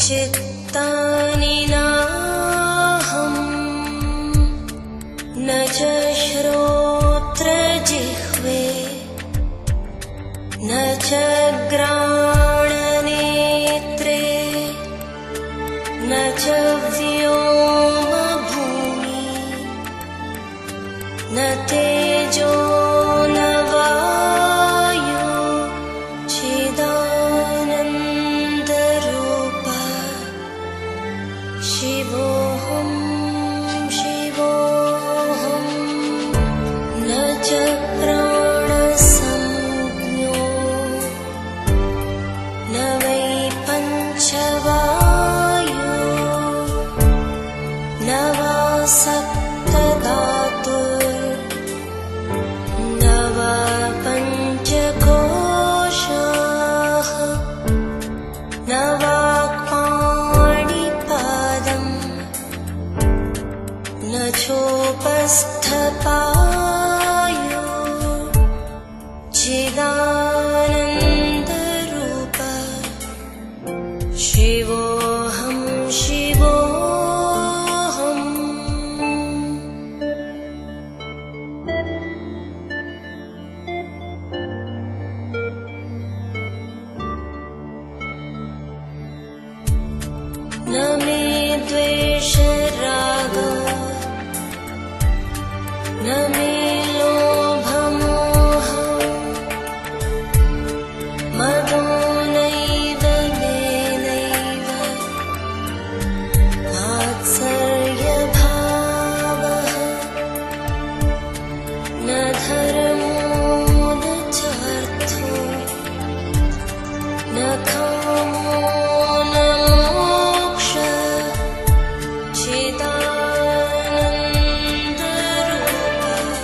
चित्तानि नाहं न च श्रोत्रजिह्वे न च घ्राणनेत्रे न च व्योमभूमि न तेजो न वायो चिदानन्दरूप शिवोऽहं शिवोऽहं न च प्राणसंज्ञो न वै पञ्चवायो न वा सप्तधातुर्न वा पञ्चकोशाः न वा पाणिपादम् न चोपस्थपायो चिदानन्दरूप शिवोऽहं शिवोऽहम् न मे द्वेषराग न मे लोभमोह मदो नैव मे नैव मात्सर्यभावः न धर्मो न चार्थो न कामो न मोक्षः चिदानन्दरूप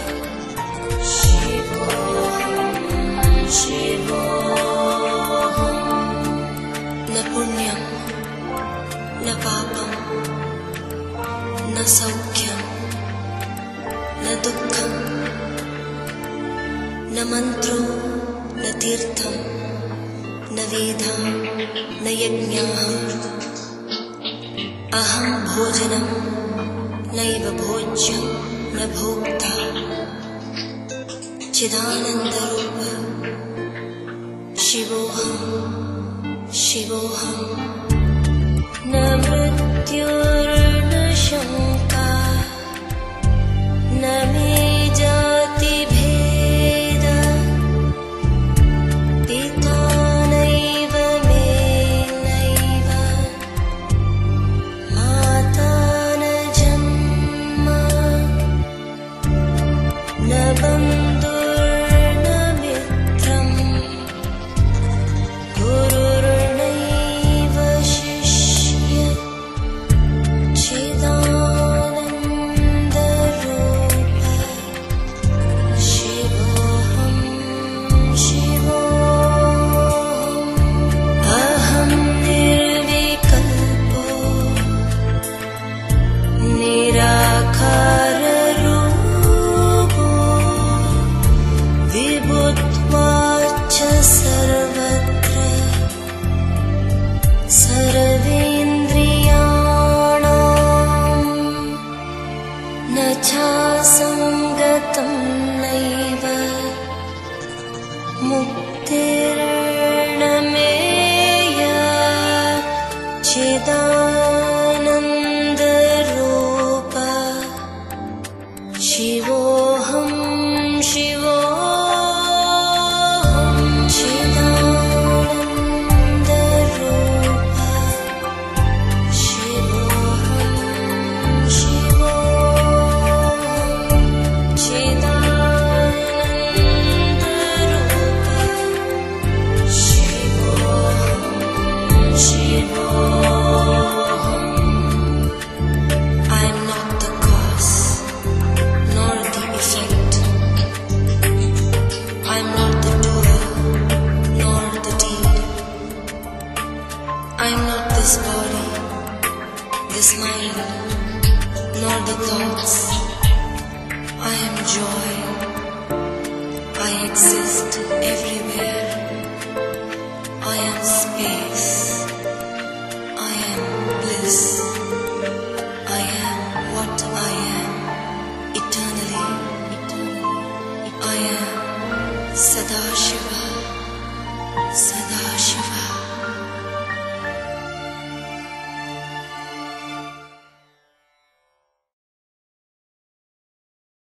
शिवोऽहं शिवोऽहम् न पुण्यं न पापं न सौख्यं न दुःखं न मन्त्रो न तीर्थं न वेदः न यज्ञः अहं भोजनं नैव भोज्यं न भोक्ता चिदानन्दरूप शिवोऽहं शिवोऽहं न मृत्युर्न शङ्का न मे जातिभेद पिता नैव मे नैव माता न जन्म न बन्धुर्न मित्रम् गुरुर्नैव शिष्य चिदानन्दरूप शिवोऽहं शिवोऽहम् अहं निर्विकल्पो निराकाररूपो विभुत्वाच्च सर्वत्र सर्वेन्द्रियाणां न चासङ्गतं नैव मुक्तिर्न मेया चिदानन्दरूप शिवोऽहं शिवोऽहं चिदानन्दरूप शिवोऽहं शिवोऽहं चिदानन्दरूप शिवोऽहं शिवोऽहम् I am not the cause nor the effect. I am not the doer nor the deed. I am not this body, this mind, nor the thoughts. I am joy. I exist everywhere. I am space. I am am Sadashiva.